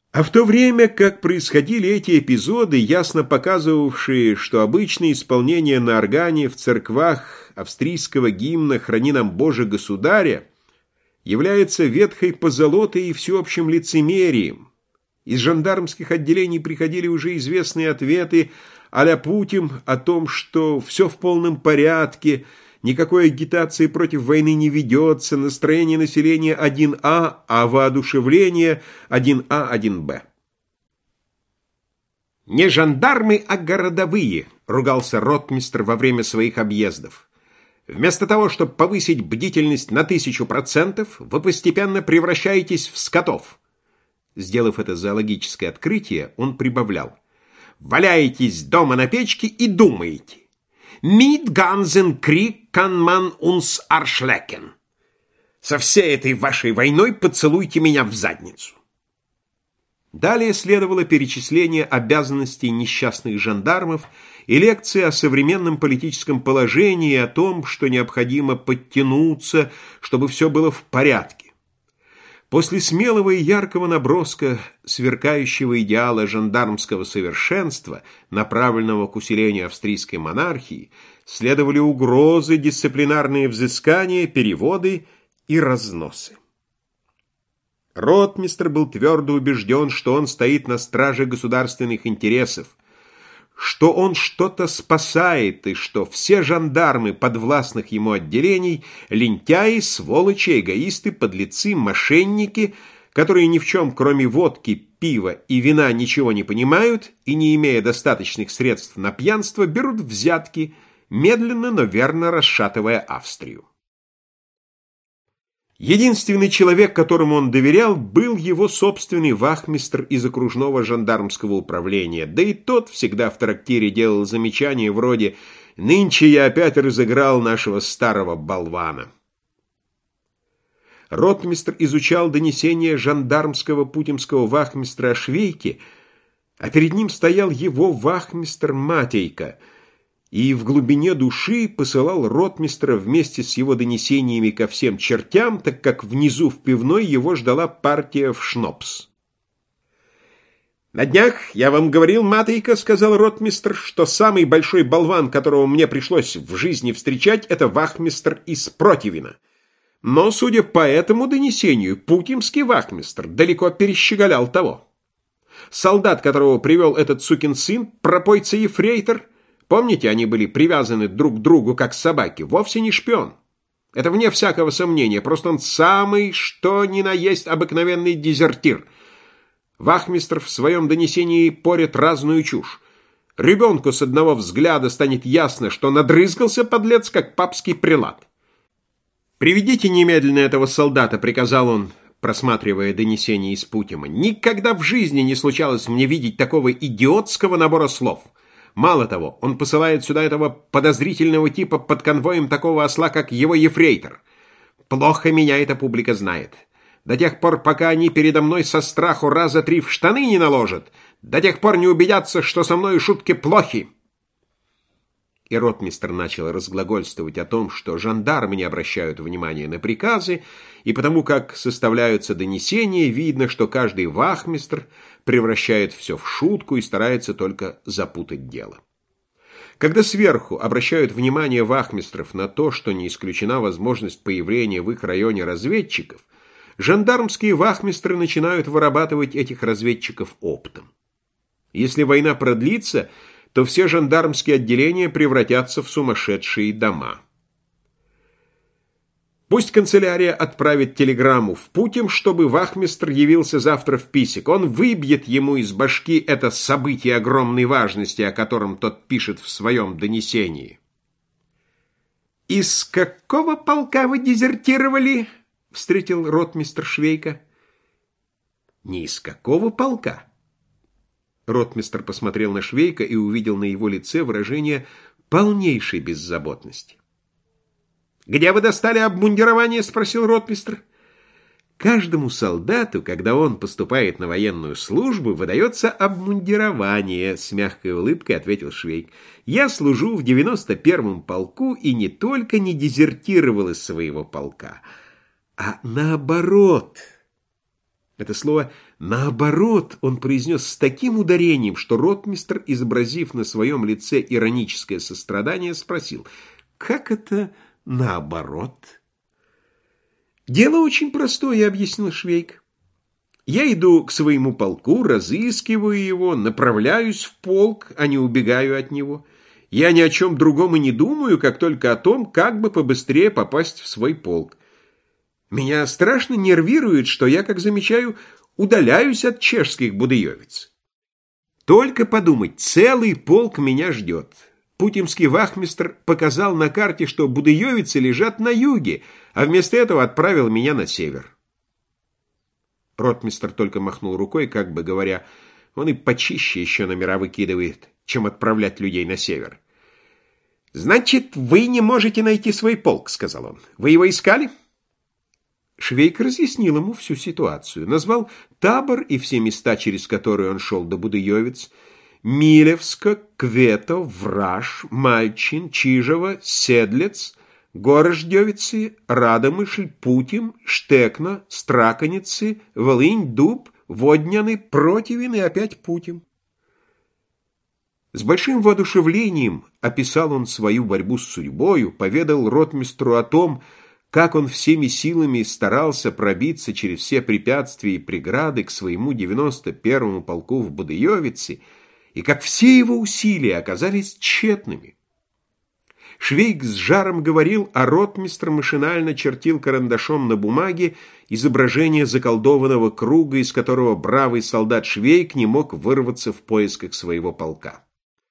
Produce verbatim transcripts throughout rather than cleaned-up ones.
А в то время, как происходили эти эпизоды, ясно показывавшие, что обычное исполнение на органе в церквах австрийского гимна «Храни нам, Боже, Государя» является ветхой позолотой и всеобщим лицемерием, из жандармских отделений приходили уже известные ответы а-ля Путин о том, что все в полном порядке, никакой агитации против войны не ведется, настроение населения один А, а воодушевление один А, один Б. «Не жандармы, а городовые», — ругался ротмистр во время своих объездов. «Вместо того, чтобы повысить бдительность на тысячу процентов, вы постепенно превращаетесь в скотов». Сделав это зоологическое открытие, он прибавлял: «Валяетесь дома на печке и думаете. Mit ganzen Krieg kann man uns arschlecken. Со всей этой вашей войной поцелуйте меня в задницу». Далее следовало перечисление обязанностей несчастных жандармов и лекции о современном политическом положении и о том, что необходимо подтянуться, чтобы все было в порядке. После смелого и яркого наброска сверкающего идеала жандармского совершенства, направленного к усилению австрийской монархии, следовали угрозы, дисциплинарные взыскания, переводы и разносы. Ротмистр был твердо убежден, что он стоит на страже государственных интересов, что он что-то спасает и что все жандармы подвластных ему отделений – лентяи, сволочи, эгоисты, подлецы, мошенники, которые ни в чем, кроме водки, пива и вина, ничего не понимают и, не имея достаточных средств на пьянство, берут взятки, медленно, но верно расшатывая Австрию. Единственный человек, которому он доверял, был его собственный вахмистр из окружного жандармского управления, да и тот всегда в трактире делал замечания вроде «Нынче я опять разыграл нашего старого болвана». Ротмистр изучал донесения жандармского путемского вахмистра о Швейке, а перед ним стоял его вахмистр Матейко, и в глубине души посылал ротмистра вместе с его донесениями ко всем чертям, так как внизу в пивной его ждала партия в шнопс. «На днях я вам говорил, Матейко, — сказал ротмистр, — что самый большой болван, которого мне пришлось в жизни встречать, это вахмистр из Противина. Но, судя по этому донесению, путемский вахмистр далеко перещеголял того. Солдат, которого привел этот сукин сын, пропойца-ефрейтор, помните, они были привязаны друг к другу, как собаки, вовсе не шпион. Это вне всякого сомнения, просто он самый, что ни на есть, обыкновенный дезертир. Вахмистр в своем донесении порет разную чушь. Ребенку с одного взгляда станет ясно, что надрызгался подлец, как папский прелат. «Приведите немедленно этого солдата», — приказал он, просматривая донесение из Путима. «Никогда в жизни не случалось мне видеть такого идиотского набора слов. Мало того, он посылает сюда этого подозрительного типа под конвоем такого осла, как его ефрейтор. Плохо меня эта публика знает. До тех пор, пока они передо мной со страху раза три в штаны не наложат, до тех пор не убедятся, что со мной шутки плохи». И ротмистр начал разглагольствовать о том, что жандармы не обращают внимания на приказы, и потому как составляются донесения, видно, что каждый вахмистр превращает все в шутку и старается только запутать дело. Когда сверху обращают внимание вахмистров на то, что не исключена возможность появления в их районе разведчиков, жандармские вахмистры начинают вырабатывать этих разведчиков оптом. Если война продлится, то все жандармские отделения превратятся в сумасшедшие дома. Пусть канцелярия отправит телеграмму в Путин, чтобы вахмистр явился завтра в Писек. Он выбьет ему из башки это событие огромной важности, о котором тот пишет в своем донесении. «Из какого полка вы дезертировали?» — встретил ротмистр Швейка. «Не из какого полка?» Ротмистр посмотрел на Швейка и увидел на его лице выражение полнейшей беззаботности. «Где вы достали обмундирование?» — спросил ротмистр. «Каждому солдату, когда он поступает на военную службу, выдается обмундирование», — с мягкой улыбкой ответил Швейк. «Я служу в девяносто первом полку и не только не дезертировал из своего полка, а наоборот, Это слово «наоборот» он произнес с таким ударением, что ротмистр, изобразив на своем лице ироническое сострадание, спросил: «Как это наоборот?» «Дело очень простое», — объяснил Швейк. «Я иду к своему полку, разыскиваю его, направляюсь в полк, а не убегаю от него. Я ни о чем другом и не думаю, как только о том, как бы побыстрее попасть в свой полк. Меня страшно нервирует, что я, как замечаю, удаляюсь от чешских будыевиц. Только подумать, целый полк меня ждет. Путемский вахмистр показал на карте, что будыевицы лежат на юге, а вместо этого отправил меня на север». Ротмистр только махнул рукой, как бы говоря, он и почище еще номера выкидывает, чем отправлять людей на север. «Значит, вы не можете найти свой полк», — сказал он. «Вы его искали?» Швейк разъяснил ему всю ситуацию, назвал табор и все места, через которые он шел до Будыевиц: Милевска, Квето, Враж, Мальчин, Чижево, Седлец, Горождевицы, Радомышль, Путим, Штекно, Страконицы, Волынь, Дуб, Водняны, Противин и опять Путим. С большим воодушевлением описал он свою борьбу с судьбою, поведал ротмистру о том, как он всеми силами старался пробиться через все препятствия и преграды к своему девяносто первому полку в Будыевице, и как все его усилия оказались тщетными. Швейк с жаром говорил, а ротмистр машинально чертил карандашом на бумаге изображение заколдованного круга, из которого бравый солдат Швейк не мог вырваться в поисках своего полка.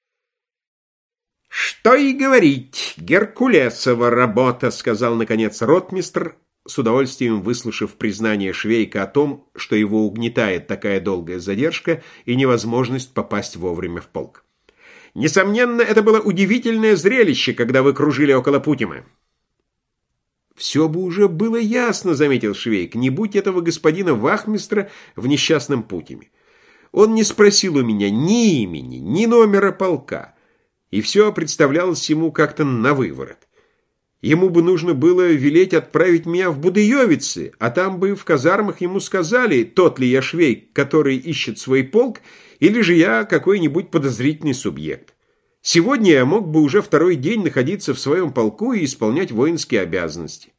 «Что и говорить, Геркулесова работа», — сказал, наконец, ротмистр, с удовольствием выслушав признание Швейка о том, что его угнетает такая долгая задержка и невозможность попасть вовремя в полк. «Несомненно, это было удивительное зрелище, когда вы кружили около Путима». «Все бы уже было ясно», — заметил Швейк, — «не будь этого господина вахмистра в несчастном Путиме. Он не спросил у меня ни имени, ни номера полка, и все представлялось ему как-то навыворот. Ему бы нужно было велеть отправить меня в Будыевицы, а там бы в казармах ему сказали, тот ли я Швейк, который ищет свой полк, или же я какой-нибудь подозрительный субъект. Сегодня я мог бы уже второй день находиться в своем полку и исполнять воинские обязанности».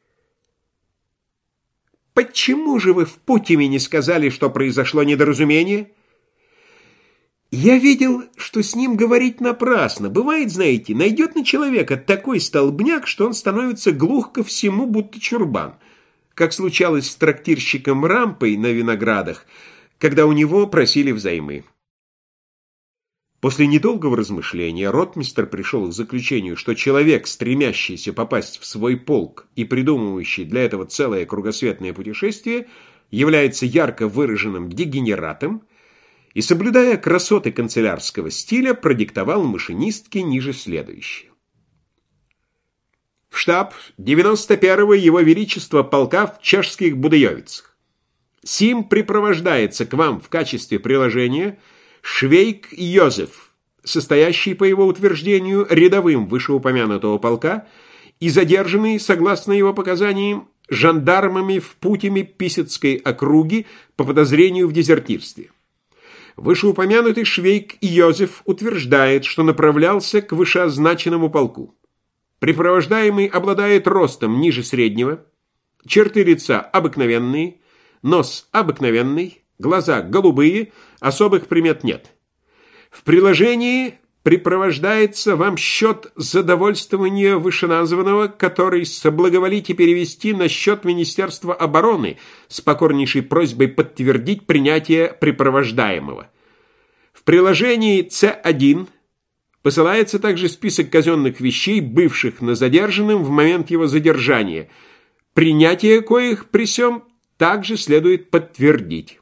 «Почему же вы в Путиме не сказали, что произошло недоразумение?» «Я видел, что с ним говорить напрасно. Бывает, знаете, найдет на человека такой столбняк, что он становится глух ко всему, будто чурбан, как случалось с трактирщиком Рампой на виноградах, когда у него просили взаймы». После недолгого размышления ротмистр пришел к заключению, что человек, стремящийся попасть в свой полк и придумывающий для этого целое кругосветное путешествие, является ярко выраженным дегенератом, и, соблюдая красоты канцелярского стиля, продиктовал машинистке ниже следующее. «В штаб девяносто первого Его Величества полка в чешских Будыевицах. Сим припровождается к вам в качестве приложения Швейк Йозеф, состоящий, по его утверждению, рядовым вышеупомянутого полка и задержанный, согласно его показаниям, жандармами в Путиме Писецкой округи по подозрению в дезертирстве. Вышеупомянутый Швейк Йозеф утверждает, что направлялся к вышеозначенному полку. Припровождаемый обладает ростом ниже среднего, черты лица обыкновенные, нос обыкновенный, глаза голубые, особых примет нет. В приложении припровождается вам счет за довольствование вышеназванного, который соблаговолите перевести на счет Министерства обороны с покорнейшей просьбой подтвердить принятие припровождаемого. В приложении С один посылается также список казенных вещей, бывших на задержанном в момент его задержания, принятие коих при сём также следует подтвердить.